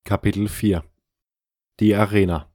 Kapitel 4 Die Arena.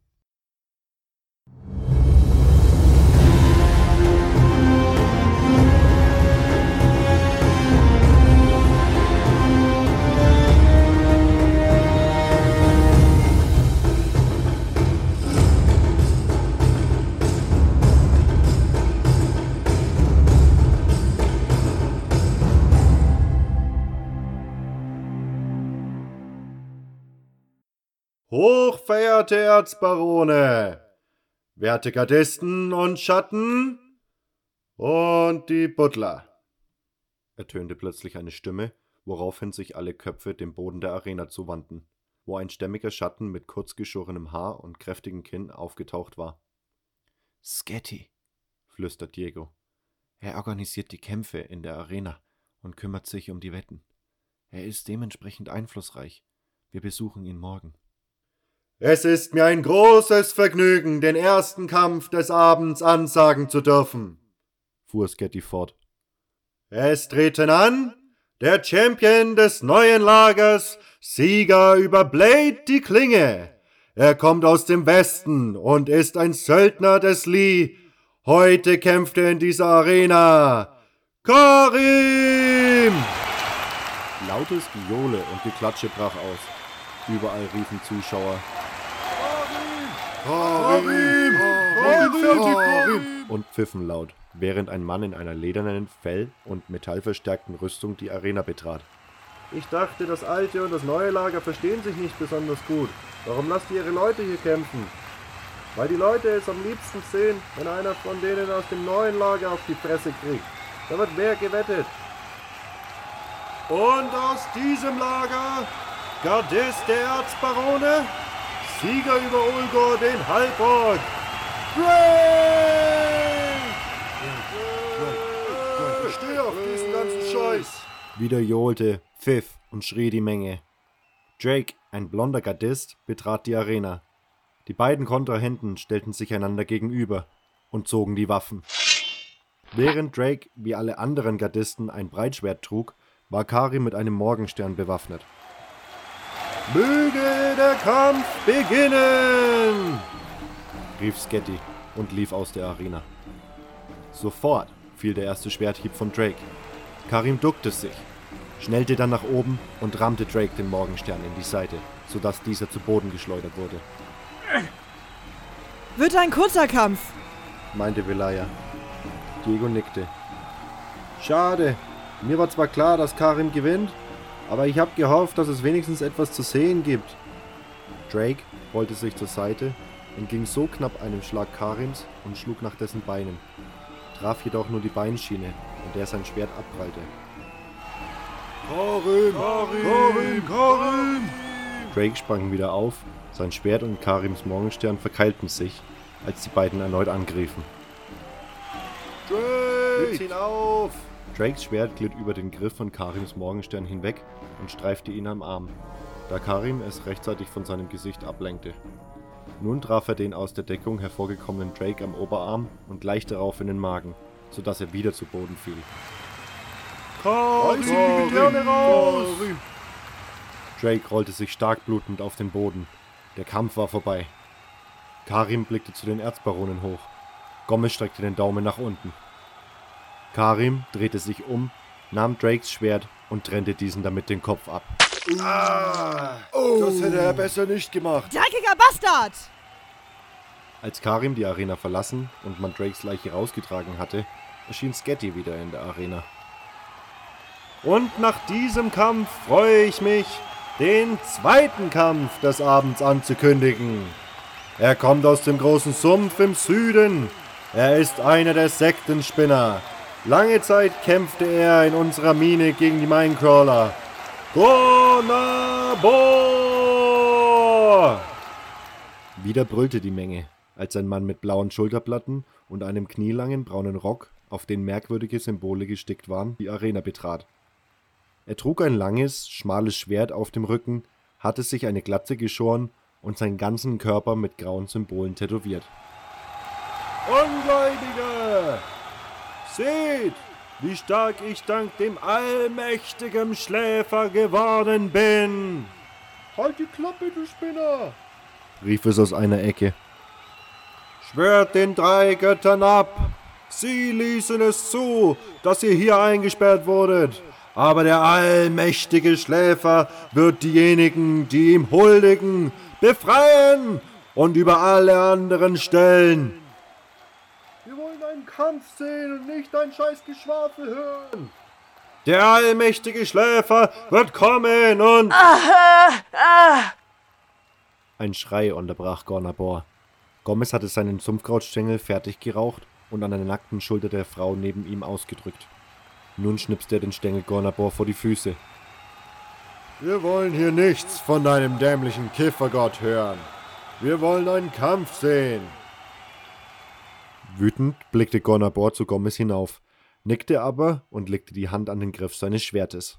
Hochverehrte Erzbarone, werte Gardisten und Schatten und die Butler, ertönte plötzlich eine Stimme, woraufhin sich alle Köpfe dem Boden der Arena zuwandten, wo ein stämmiger Schatten mit kurz geschorenem Haar und kräftigem Kinn aufgetaucht war. »Sketty«, flüstert Diego. »Er organisiert die Kämpfe in der Arena und kümmert sich um die Wetten. Er ist dementsprechend einflussreich. Wir besuchen ihn morgen.« Es ist mir ein großes Vergnügen, den ersten Kampf des Abends ansagen zu dürfen, fuhr Sketty fort. Es treten an der Champion des neuen Lagers, Sieger über Blade die Klinge. Er kommt aus dem Westen und ist ein Söldner des Lee. Heute kämpft er in dieser Arena. Karim! Lautes Gejohle und Geklatsche brach aus. Überall riefen Zuschauer Karim! und pfiffen laut, während ein Mann in einer ledernen Fell- und metallverstärkten Rüstung die Arena betrat. Ich dachte, das alte und das neue Lager verstehen sich nicht besonders gut. Warum lasst ihr ihre Leute hier kämpfen? Weil die Leute es am liebsten sehen, wenn einer von denen aus dem neuen Lager auf die Fresse kriegt. Da wird mehr gewettet. Und aus diesem Lager, Gardist der Erzbarone, Sieger über Ulgor den Halborg, Drake! Ich stehe auf diesen ganzen Scheiß! Wieder johlte, pfiff und schrie die Menge. Drake, ein blonder Gardist, betrat die Arena. Die beiden Kontrahenten stellten sich einander gegenüber und zogen die Waffen. Während Drake, wie alle anderen Gardisten, ein Breitschwert trug, war Karim mit einem Morgenstern bewaffnet. »Möge der Kampf beginnen!« rief Sketty und lief aus der Arena. Sofort fiel der erste Schwerthieb von Drake. Karim duckte sich, schnellte dann nach oben und rammte Drake den Morgenstern in die Seite, sodass dieser zu Boden geschleudert wurde. »Wird ein kurzer Kampf«, meinte Velaya. Diego nickte. »Schade. Mir war zwar klar, dass Karim gewinnt, aber ich habe gehofft, dass es wenigstens etwas zu sehen gibt.« Drake rollte sich zur Seite, entging so knapp einem Schlag Karims und schlug nach dessen Beinen, traf jedoch nur die Beinschiene, an der sein Schwert abprallte. Karim! Drake sprang wieder auf, sein Schwert und Karims Morgenstern verkeilten sich, als die beiden erneut angriffen. Drake! Ihn auf! Drakes Schwert glitt über den Griff von Karims Morgenstern hinweg und streifte ihn am Arm, da Karim es rechtzeitig von seinem Gesicht ablenkte. Nun traf er den aus der Deckung hervorgekommenen Drake am Oberarm und gleich darauf in den Magen, sodass er wieder zu Boden fiel. Karim! Raus! Drake rollte sich stark blutend auf den Boden. Der Kampf war vorbei. Karim blickte zu den Erzbaronen hoch. Gomez streckte den Daumen nach unten. Karim drehte sich um, nahm Drakes Schwert und trennte diesen damit den Kopf ab. Das hätte er besser nicht gemacht. dreckiger Bastard! Als Karim die Arena verlassen und man Drakes Leiche rausgetragen hatte, erschien Sketty wieder in der Arena. Und nach diesem Kampf freue ich mich, den zweiten Kampf des Abends anzukündigen. Er kommt aus dem großen Sumpf im Süden. Er ist einer der Sektenspinner. Lange Zeit kämpfte er in unserer Mine gegen die Minecrawler. Gonabor! Wieder brüllte die Menge, als ein Mann mit blauen Schulterplatten und einem knielangen braunen Rock, auf den merkwürdige Symbole gestickt waren, die Arena betrat. Er trug ein langes, schmales Schwert auf dem Rücken, hatte sich eine Glatze geschoren und seinen ganzen Körper mit grauen Symbolen tätowiert. Ungläubige! Seht, wie stark ich dank dem allmächtigen Schläfer geworden bin! Halt die Klappe, du Spinner! rief es aus einer Ecke. Schwört den 3 Göttern ab! Sie ließen es zu, dass ihr hier eingesperrt wurdet. Aber der allmächtige Schläfer wird diejenigen, die ihm huldigen, befreien und über alle anderen stellen. Wir wollen einen Kampf sehen und nicht ein scheiß Geschwafel hören. Der allmächtige Schläfer wird kommen und... Ein Schrei unterbrach Gornabor. Gomez hatte seinen Sumpfkrautstängel fertig geraucht und an der nackten Schulter der Frau neben ihm ausgedrückt. Nun schnipste er den Stängel Gornabor vor die Füße. Wir wollen hier nichts von deinem dämlichen Kiffergott hören. Wir wollen einen Kampf sehen. Wütend blickte Gornabor zu Gomez hinauf, nickte aber und legte die Hand an den Griff seines Schwertes.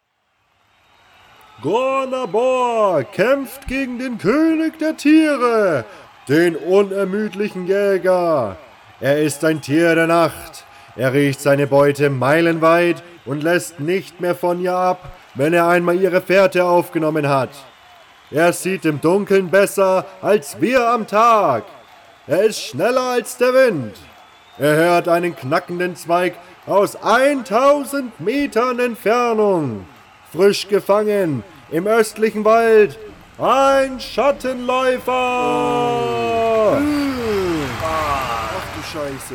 Gornabor kämpft gegen den König der Tiere, den unermüdlichen Jäger. Er ist ein Tier der Nacht. Er riecht seine Beute meilenweit und lässt nicht mehr von ihr ab, wenn er einmal ihre Fährte aufgenommen hat. Er sieht im Dunkeln besser als wir am Tag. Er ist schneller als der Wind. Er hört einen knackenden Zweig aus 1000 Metern Entfernung. Frisch gefangen im östlichen Wald. Ein Schattenläufer! Ach du Scheiße.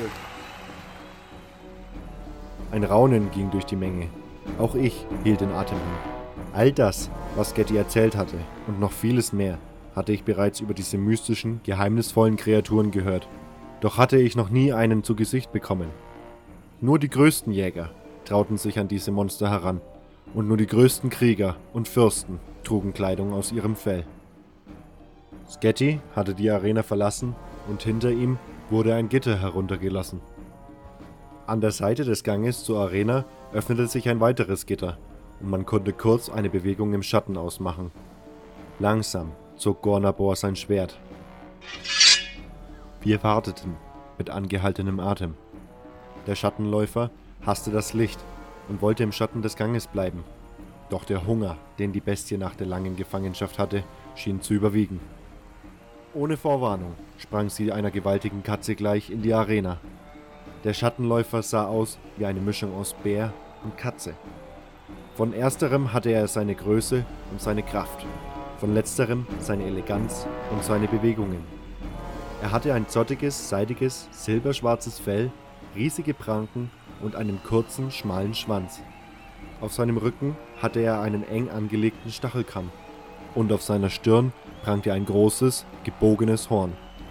Ein Raunen ging durch die Menge. Auch ich hielt den Atem an. All das, was Getty erzählt hatte, und noch vieles mehr, hatte ich bereits über diese mystischen, geheimnisvollen Kreaturen gehört. Doch hatte ich noch nie einen zu Gesicht bekommen. Nur die größten Jäger trauten sich an diese Monster heran, und nur die größten Krieger und Fürsten trugen Kleidung aus ihrem Fell. Sketty hatte die Arena verlassen und hinter ihm wurde ein Gitter heruntergelassen. An der Seite des Ganges zur Arena öffnete sich ein weiteres Gitter und man konnte kurz eine Bewegung im Schatten ausmachen. Langsam zog Gornabor sein Schwert. Wir warteten mit angehaltenem Atem. Der Schattenläufer hasste das Licht und wollte im Schatten des Ganges bleiben. Doch der Hunger, den die Bestie nach der langen Gefangenschaft hatte, schien zu überwiegen. Ohne Vorwarnung sprang sie einer gewaltigen Katze gleich in die Arena. Der Schattenläufer sah aus wie eine Mischung aus Bär und Katze. Von ersterem hatte er seine Größe und seine Kraft, von letzterem seine Eleganz und seine Bewegungen. Er hatte ein zottiges, seidiges, silberschwarzes Fell, riesige Pranken und einen kurzen, schmalen Schwanz. Auf seinem Rücken hatte er einen eng angelegten Stachelkamm und auf seiner Stirn prangte ein großes, gebogenes Horn.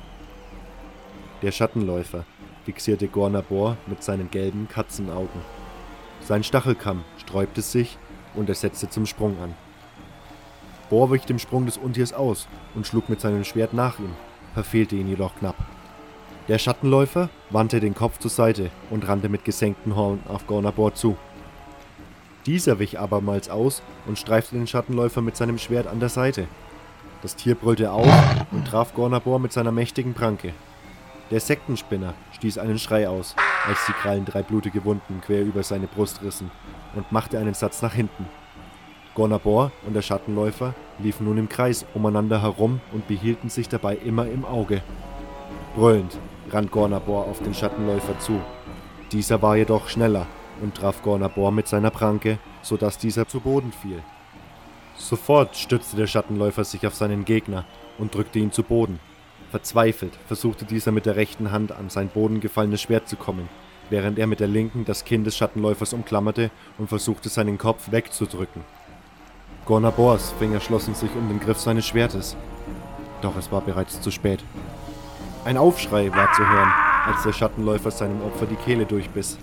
Der Schattenläufer fixierte Gornabor mit seinen gelben Katzenaugen. Sein Stachelkamm sträubte sich und er setzte zum Sprung an. Bor wich dem Sprung des Untiers aus und schlug mit seinem Schwert nach ihm, verfehlte ihn jedoch knapp. Der Schattenläufer wandte den Kopf zur Seite und rannte mit gesenktem Horn auf Gornabor zu. Dieser wich abermals aus und streifte den Schattenläufer mit seinem Schwert an der Seite. Das Tier brüllte auf und traf Gornabor mit seiner mächtigen Pranke. Der Sektenspinner stieß einen Schrei aus, als die Krallen 3 blutige Wunden quer über seine Brust rissen und machte einen Satz nach hinten. Gornabor und der Schattenläufer liefen nun im Kreis umeinander herum und behielten sich dabei immer im Auge. Brüllend rannt Gornabor auf den Schattenläufer zu. Dieser war jedoch schneller und traf Gornabor mit seiner Pranke, sodass dieser zu Boden fiel. Sofort stützte der Schattenläufer sich auf seinen Gegner und drückte ihn zu Boden. Verzweifelt versuchte dieser mit der rechten Hand an sein Boden gefallenes Schwert zu kommen, während er mit der linken das Kinn des Schattenläufers umklammerte und versuchte seinen Kopf wegzudrücken. Gornabors Finger schlossen sich um den Griff seines Schwertes, doch es war bereits zu spät. Ein Aufschrei war zu hören, als der Schattenläufer seinem Opfer die Kehle durchbiss.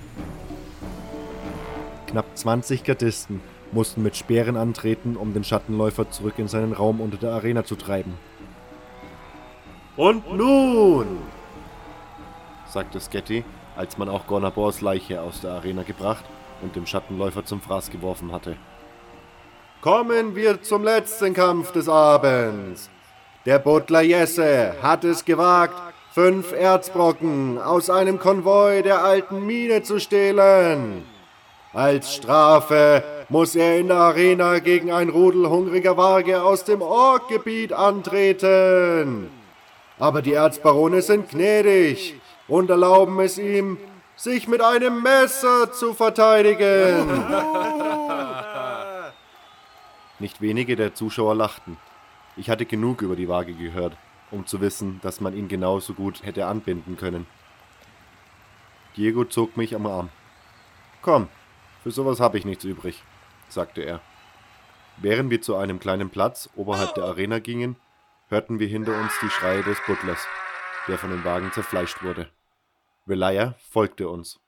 Knapp 20 Gardisten mussten mit Speeren antreten, um den Schattenläufer zurück in seinen Raum unter der Arena zu treiben. Und nun, sagte Sketty, als man auch Gornabors Leiche aus der Arena gebracht und dem Schattenläufer zum Fraß geworfen hatte. kommen wir zum letzten Kampf des Abends. Der Butler Jesse hat es gewagt, 5 Erzbrocken aus einem Konvoi der alten Mine zu stehlen. Als Strafe muss er in der Arena gegen ein Rudel hungriger Waage aus dem Orkgebiet antreten. Aber die Erzbarone sind gnädig und erlauben es ihm, sich mit einem Messer zu verteidigen. Nicht wenige der Zuschauer lachten. Ich hatte genug über die Waage gehört, um zu wissen, dass man ihn genauso gut hätte anbinden können. Diego zog mich am Arm. »Komm, für sowas habe ich nichts übrig«, sagte er. Während wir zu einem kleinen Platz oberhalb der Arena gingen, hörten wir hinter uns die Schreie des Butlers, der von dem Wagen zerfleischt wurde. Velaya folgte uns.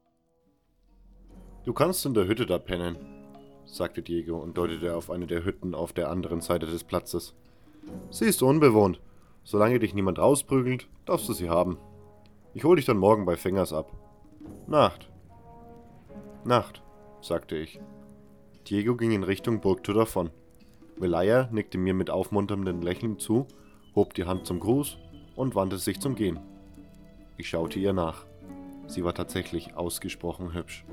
»Du kannst in der Hütte da pennen«, sagte Diego und deutete auf eine der Hütten auf der anderen Seite des Platzes. »Sie ist unbewohnt. Solange dich niemand rausprügelt, darfst du sie haben. Ich hol dich dann morgen bei Fingers ab.« »Nacht.« »Nacht«, sagte ich. Diego ging in Richtung Burgtür davon. Velaya nickte mir mit aufmunterndem Lächeln zu, hob die Hand zum Gruß und wandte sich zum Gehen. Ich schaute ihr nach. Sie war tatsächlich ausgesprochen hübsch.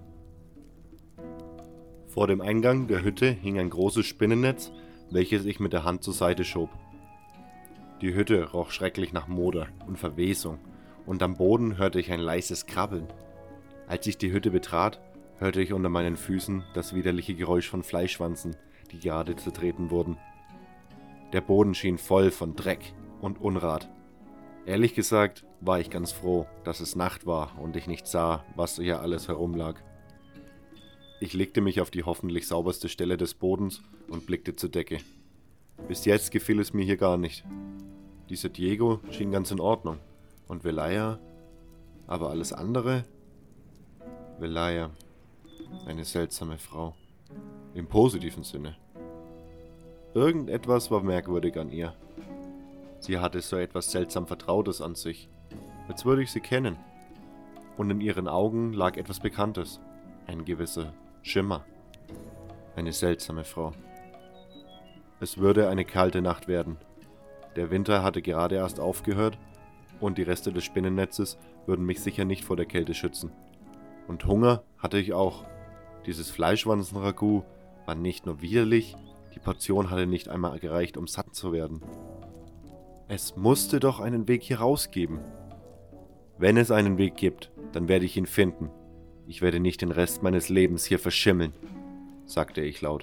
Vor dem Eingang der Hütte hing ein großes Spinnennetz, welches ich mit der Hand zur Seite schob. Die Hütte roch schrecklich nach Moder und Verwesung, und am Boden hörte ich ein leises Krabbeln. Als ich die Hütte betrat, hörte ich unter meinen Füßen das widerliche Geräusch von Fleischwanzen, die gerade zertreten wurden. Der Boden schien voll von Dreck und Unrat. Ehrlich gesagt war ich ganz froh, dass es Nacht war und ich nicht sah, was hier alles herumlag. Ich legte mich auf die hoffentlich sauberste Stelle des Bodens und blickte zur Decke. Bis jetzt gefiel es mir hier gar nicht. Dieser Diego schien ganz in Ordnung. Und Velaya? Aber alles andere? Velaya. Eine seltsame Frau. Im positiven Sinne. Irgendetwas war merkwürdig an ihr. Sie hatte so etwas seltsam Vertrautes an sich, als würde ich sie kennen. Und in ihren Augen lag etwas Bekanntes. Ein gewisser Schimmer. Eine seltsame Frau. Es würde eine kalte Nacht werden. Der Winter hatte gerade erst aufgehört und die Reste des Spinnennetzes würden mich sicher nicht vor der Kälte schützen. Und Hunger hatte ich auch. Dieses Fleischwanzen-Ragout war nicht nur widerlich, die Portion hatte nicht einmal gereicht, um satt zu werden. Es musste doch einen Weg hier raus geben. Wenn es einen Weg gibt, dann werde ich ihn finden. Ich werde nicht den Rest meines Lebens hier verschimmeln, sagte ich laut.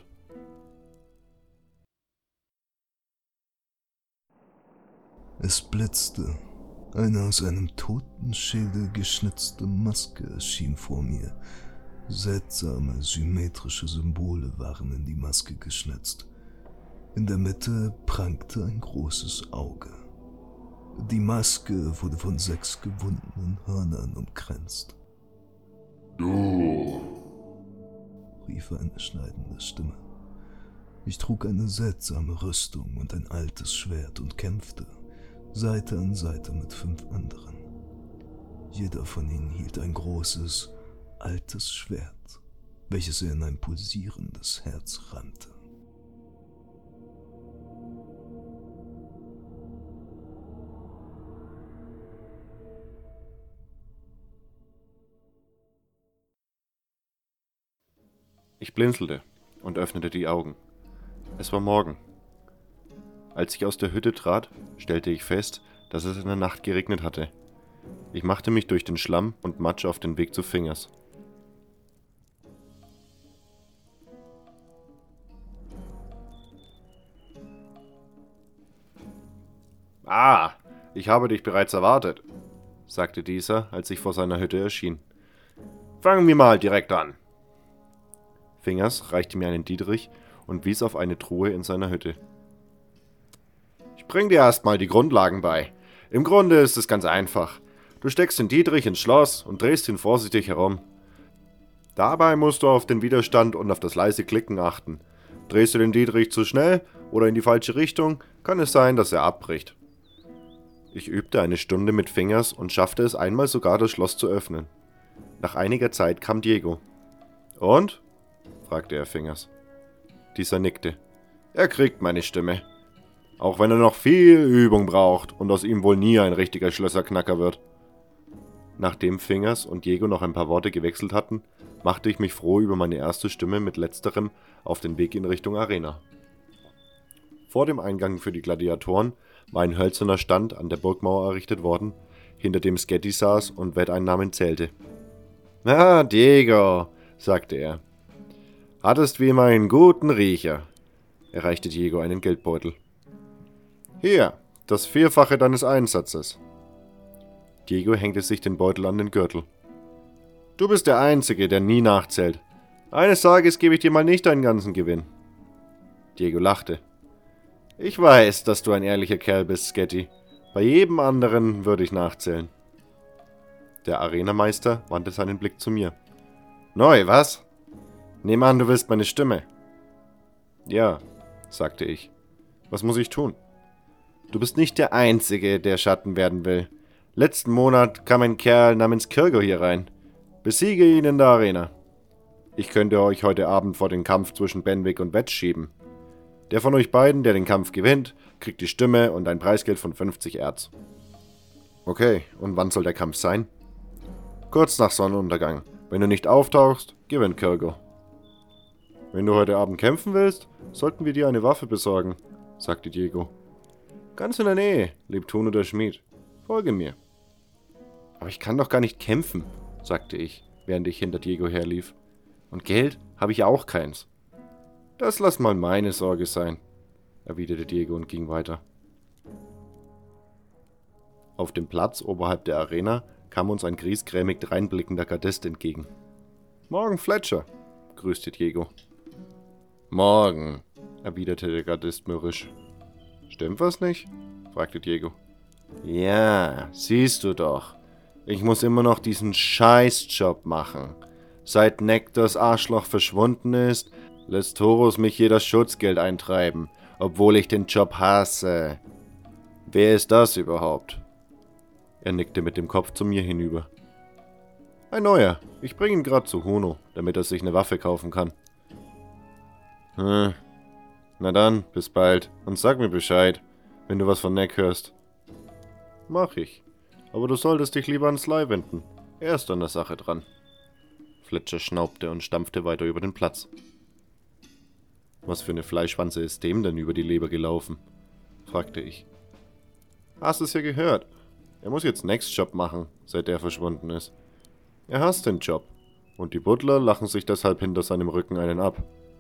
Es blitzte. Eine aus einem Totenschädel geschnitzte Maske erschien vor mir. Seltsame, symmetrische Symbole waren in die Maske geschnitzt. In der Mitte prangte ein großes Auge. Die Maske wurde von 6 gewundenen Hörnern umkränzt. »Du«, rief eine schneidende Stimme. Ich trug eine seltsame Rüstung und ein altes Schwert und kämpfte Seite an Seite mit 5 anderen. Jeder von ihnen hielt ein großes, altes Schwert, welches er in ein pulsierendes Herz rammte. Ich blinzelte und öffnete die Augen. Es war Morgen. Als ich aus der Hütte trat, stellte ich fest, dass es in der Nacht geregnet hatte. Ich machte mich durch den Schlamm und Matsch auf den Weg zu Fingers. »Ah, ich habe dich bereits erwartet«, sagte dieser, als ich vor seiner Hütte erschien. »Fangen wir mal direkt an.« Fingers reichte mir einen Dietrich und wies auf eine Truhe in seiner Hütte. »Ich bring dir erstmal die Grundlagen bei. Im Grunde ist es ganz einfach. Du steckst den Dietrich ins Schloss und drehst ihn vorsichtig herum. Dabei musst du auf den Widerstand und auf das leise Klicken achten. Drehst du den Dietrich zu schnell oder in die falsche Richtung, kann es sein, dass er abbricht.« Ich übte eine Stunde mit Fingers und schaffte es einmal sogar, das Schloss zu öffnen. Nach einiger Zeit kam Diego. »Und?« fragte er Fingers. Dieser nickte. »Er kriegt meine Stimme. Auch wenn er noch viel Übung braucht und aus ihm wohl nie ein richtiger Schlösserknacker wird.« Nachdem Fingers und Diego noch ein paar Worte gewechselt hatten, machte ich mich froh über meine erste Stimme mit letzterem auf den Weg in Richtung Arena. Vor dem Eingang für die Gladiatoren war ein hölzerner Stand an der Burgmauer errichtet worden, hinter dem Sketty saß und Wetteinnahmen zählte. »Ah, Diego«, sagte er, »hattest wie immer einen guten Riecher«, erreichte Diego einen Geldbeutel. »Hier, das Vierfache deines Einsatzes.« Diego hängte sich den Beutel an den Gürtel. »Du bist der Einzige, der nie nachzählt. Eines Tages gebe ich dir mal nicht deinen ganzen Gewinn.« Diego lachte. »Ich weiß, dass du ein ehrlicher Kerl bist, Sketty. Bei jedem anderen würde ich nachzählen.« Der Arenameister wandte seinen Blick zu mir. »Neu, was? Nehme an, du willst meine Stimme.« »Ja«, sagte ich. »Was muss ich tun?« »Du bist nicht der Einzige, der Schatten werden will. Letzten Monat kam ein Kerl namens Kirgo hier rein. Besiege ihn in der Arena. Ich könnte euch heute Abend vor den Kampf zwischen Benwick und Wedge schieben. Der von euch beiden, der den Kampf gewinnt, kriegt die Stimme und ein Preisgeld von 50 Erz.« »Okay, und wann soll der Kampf sein?« »Kurz nach Sonnenuntergang. Wenn du nicht auftauchst, gewinnt Kirgo.« »Wenn du heute Abend kämpfen willst, sollten wir dir eine Waffe besorgen«, sagte Diego. »Ganz in der Nähe lebt Huno der Schmied. Folge mir.« »Aber ich kann doch gar nicht kämpfen«, sagte ich, während ich hinter Diego herlief. »Und Geld habe ich auch keins.« »Das lass mal meine Sorge sein«, erwiderte Diego und ging weiter. Auf dem Platz oberhalb der Arena kam uns ein griesgrämig dreinblickender Gardist entgegen. »Morgen, Fletcher«, grüßte Diego. »Morgen«, erwiderte der Gardist mürrisch. »Stimmt was nicht?«, fragte Diego. »Ja, siehst du doch. Ich muss immer noch diesen Scheißjob machen. Seit Nektors Arschloch verschwunden ist, lässt Horus mich hier das Schutzgeld eintreiben, obwohl ich den Job hasse. Wer ist das überhaupt?« Er nickte mit dem Kopf zu mir hinüber. »Ein neuer. Ich bringe ihn gerade zu Huno, damit er sich eine Waffe kaufen kann.« Na dann, bis bald und sag mir Bescheid, wenn du was von Neck hörst.« »Mach ich. Aber du solltest dich lieber an Sly wenden. Er ist an der Sache dran.« Fletcher schnaubte und stampfte weiter über den Platz. »Was für eine Fleischwanze ist dem denn über die Leber gelaufen?«, fragte ich. »Hast es ja gehört. Er muss jetzt Necks Job machen, seit er verschwunden ist. Er hasst den Job. Und die Butler lachen sich deshalb hinter seinem Rücken einen ab.«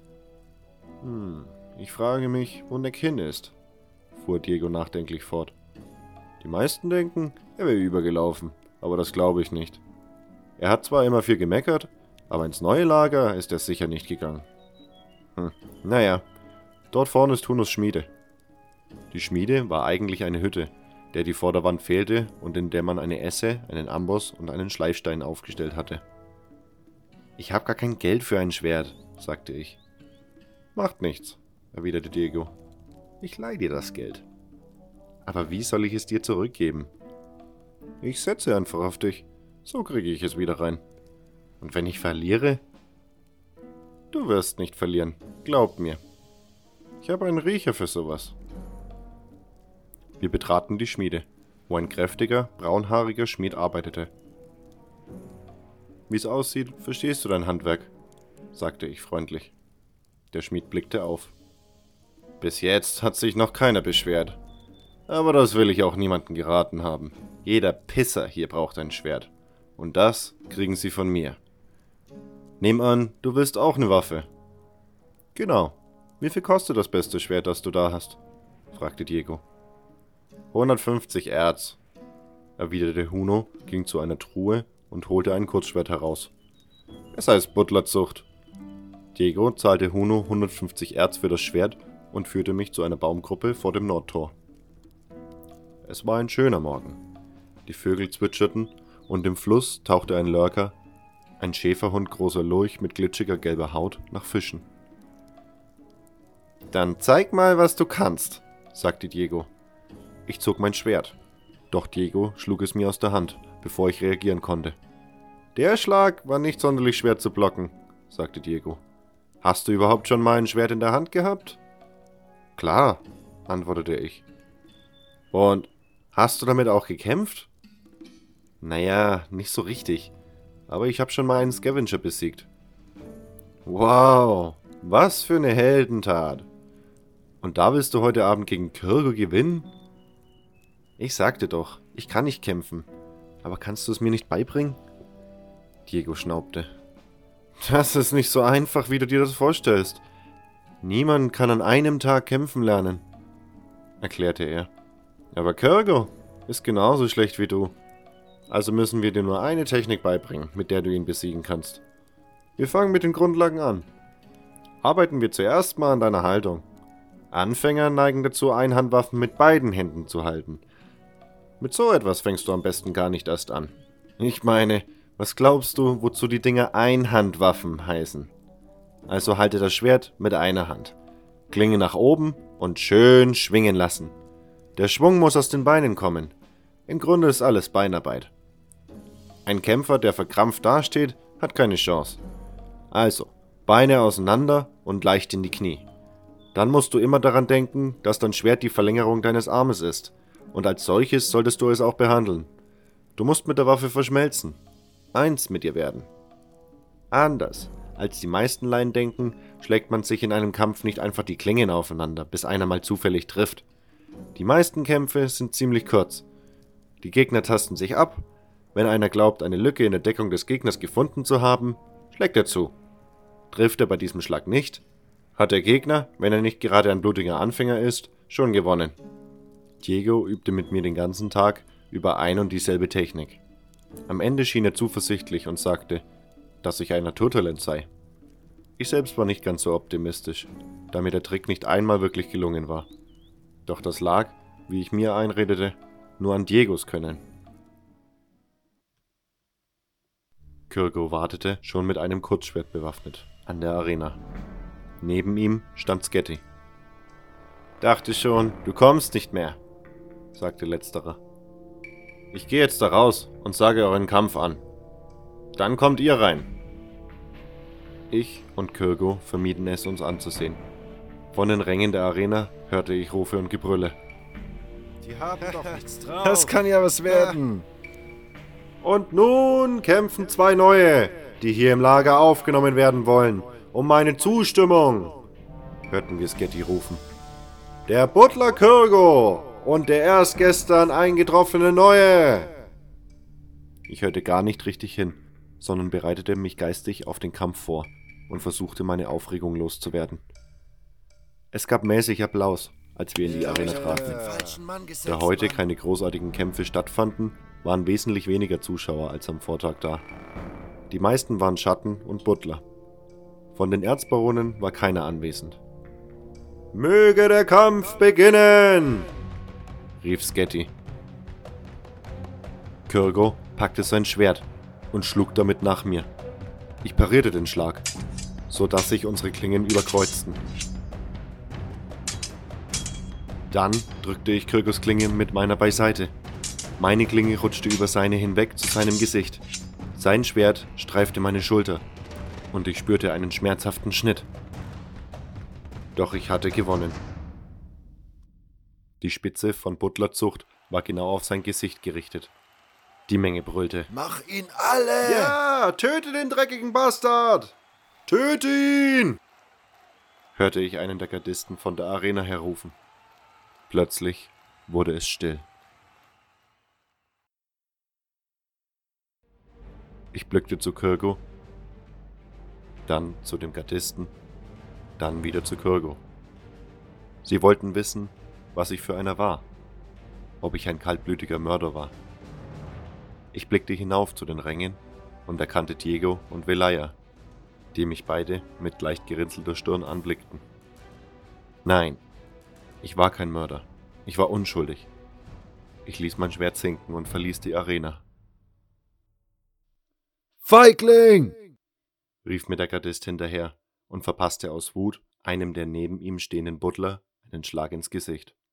Ich frage mich, wo Neck hin ist«, fuhr Diego nachdenklich fort. »Die meisten denken, er wäre übergelaufen, aber das glaube ich nicht. Er hat zwar immer viel gemeckert, aber ins neue Lager ist er sicher nicht gegangen. Naja, dort vorne ist Hunos Schmiede.« Die Schmiede war eigentlich eine Hütte, der die Vorderwand fehlte und in der man eine Esse, einen Amboss und einen Schleifstein aufgestellt hatte. »Ich habe gar kein Geld für ein Schwert«, sagte ich. »Macht nichts«, erwiderte Diego. »Ich leihe dir das Geld.« »Aber wie soll ich es dir zurückgeben?« »Ich setze einfach auf dich. So kriege ich es wieder rein. Und wenn ich verliere?« »Du wirst nicht verlieren, glaub mir. Ich habe einen Riecher für sowas.« Wir betraten die Schmiede, wo ein kräftiger, braunhaariger Schmied arbeitete. »Wie es aussieht, verstehst du dein Handwerk«, sagte ich freundlich. Der Schmied blickte auf. »Bis jetzt hat sich noch keiner beschwert. Aber das will ich auch niemandem geraten haben. Jeder Pisser hier braucht ein Schwert. Und das kriegen sie von mir. Nehm an, du willst auch eine Waffe.« »Genau. Wie viel kostet das beste Schwert, das du da hast?«, fragte Diego. »150 Erz«, erwiderte Huno, ging zu einer Truhe und holte ein Kurzschwert heraus. »Es heißt Butlerzucht.« Diego zahlte Huno 150 Erz für das Schwert und führte mich zu einer Baumgruppe vor dem Nordtor. Es war ein schöner Morgen. Die Vögel zwitscherten und im Fluss tauchte ein Lurker, ein Schäferhund großer Lurch mit glitschiger gelber Haut, nach Fischen. »Dann zeig mal, was du kannst«, sagte Diego. Ich zog mein Schwert, doch Diego schlug es mir aus der Hand, bevor ich reagieren konnte. »Der Schlag war nicht sonderlich schwer zu blocken«, sagte Diego. »Hast du überhaupt schon mal ein Schwert in der Hand gehabt?« »Klar«, antwortete ich. »Und hast du damit auch gekämpft?« »Naja, nicht so richtig. Aber ich habe schon mal einen Scavenger besiegt. Wow, was für eine Heldentat. Und da willst du heute Abend gegen Kyrgo gewinnen? Ich sagte doch, ich kann nicht kämpfen. Aber kannst du es mir nicht beibringen? Diego schnaubte. Das ist nicht so einfach, wie du dir das vorstellst. Niemand kann an einem Tag kämpfen lernen, erklärte er. Aber Kyrgo ist genauso schlecht wie du. Also müssen wir dir nur eine Technik beibringen, mit der du ihn besiegen kannst. Wir fangen mit den Grundlagen an. Arbeiten wir zuerst mal an deiner Haltung. Anfänger neigen dazu, Einhandwaffen mit beiden Händen zu halten. Mit so etwas fängst du am besten gar nicht erst an. Ich meine, was glaubst du, wozu die Dinger Einhandwaffen heißen? Also halte das Schwert mit einer Hand. Klinge nach oben und schön schwingen lassen. Der Schwung muss aus den Beinen kommen. Im Grunde ist alles Beinarbeit. Ein Kämpfer, der verkrampft dasteht, hat keine Chance. Also, Beine auseinander und leicht in die Knie. Dann musst du immer daran denken, dass dein Schwert die Verlängerung deines Armes ist. Und als solches solltest du es auch behandeln. Du musst mit der Waffe verschmelzen. Eins mit ihr werden. Anders als die meisten Laien denken, schlägt man sich in einem Kampf nicht einfach die Klingen aufeinander, bis einer mal zufällig trifft. Die meisten Kämpfe sind ziemlich kurz. Die Gegner tasten sich ab. Wenn einer glaubt, eine Lücke in der Deckung des Gegners gefunden zu haben, schlägt er zu. Trifft er bei diesem Schlag nicht, hat der Gegner, wenn er nicht gerade ein blutiger Anfänger ist, schon gewonnen. Diego übte mit mir den ganzen Tag über ein und dieselbe Technik. Am Ende schien er zuversichtlich und sagte, dass ich ein Naturtalent sei. Ich selbst war nicht ganz so optimistisch, da mir der Trick nicht einmal wirklich gelungen war. Doch das lag, wie ich mir einredete, nur an Diegos Können. Kyrgo wartete, schon mit einem Kurzschwert bewaffnet, an der Arena. Neben ihm stand Sketty. »Dachte schon, du kommst nicht mehr«, sagte letzterer. »Ich gehe jetzt da raus und sage euren Kampf an. Dann kommt ihr rein.« Ich und Kyrgo vermieden es, uns anzusehen. Von den Rängen der Arena hörte ich Rufe und Gebrülle. Die haben doch nichts drauf. Das kann ja was werden. Und nun kämpfen zwei neue, die hier im Lager aufgenommen werden wollen, um meine Zustimmung, hörten wir Sketty rufen. Der Butler Kyrgo und der erst gestern eingetroffene Neue. Ich hörte gar nicht richtig hin, sondern bereitete mich geistig auf den Kampf vor und versuchte, meine Aufregung loszuwerden. Es gab mäßig Applaus, als wir in die Arena traten. Da heute keine großartigen Kämpfe stattfanden, waren wesentlich weniger Zuschauer als am Vortag da. Die meisten waren Schatten und Butler. Von den Erzbaronen war keiner anwesend. »Möge der Kampf beginnen«, rief Sketty. Kyrgo packte sein Schwert und schlug damit nach mir. Ich parierte den Schlag, so dass sich unsere Klingen überkreuzten. Dann drückte ich Kyrgos Klinge mit meiner beiseite. Meine Klinge rutschte über seine hinweg zu seinem Gesicht. Sein Schwert streifte meine Schulter und ich spürte einen schmerzhaften Schnitt. Doch ich hatte gewonnen. Die Spitze von Butlerzucht war genau auf sein Gesicht gerichtet. Die Menge brüllte. Mach ihn alle! Ja, töte den dreckigen Bastard! Töte ihn! Hörte ich einen der Gardisten von der Arena her rufen. Plötzlich wurde es still. Ich blickte zu Kyrgo, dann zu dem Gardisten, dann wieder zu Kyrgo. Sie wollten wissen, was ich für einer war, ob ich ein kaltblütiger Mörder war. Ich blickte hinauf zu den Rängen und erkannte Diego und Velaya, die mich beide mit leicht gerunzelter Stirn anblickten. Nein, ich war kein Mörder, ich war unschuldig. Ich ließ mein Schwert sinken und verließ die Arena. Feigling! Rief mir der Gardist hinterher und verpasste aus Wut einem der neben ihm stehenden Butler einen Schlag ins Gesicht.